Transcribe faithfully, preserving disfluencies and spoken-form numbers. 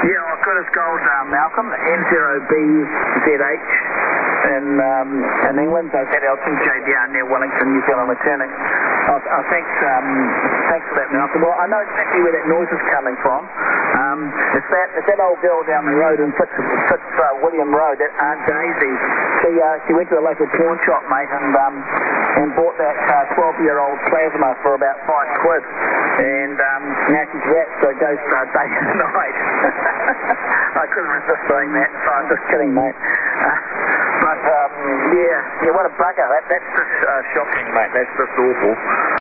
Yeah, I got his gold, uh, Malcolm, N zero B Z H in, um, in England. So that L T J D R near Wellington, New Zealand returning. Oh, oh, thanks, um, thanks for that, Malcolm. Well, I know exactly where that noise is coming from. Um, it's that it's that old girl down the road in Fitz, Fitz uh, William Road, that Aunt Daisy. She uh, she went to the local pawn shop, mate, and um, and bought that twelve-year-old uh, plasma for about five quid. And um, now she's wrapped, so it goes uh, day and night. I couldn't resist doing that, so I'm just kidding, mate. Uh, but um, yeah, yeah, what a bugger. That, that's just uh, shocking, mate. That's just awful.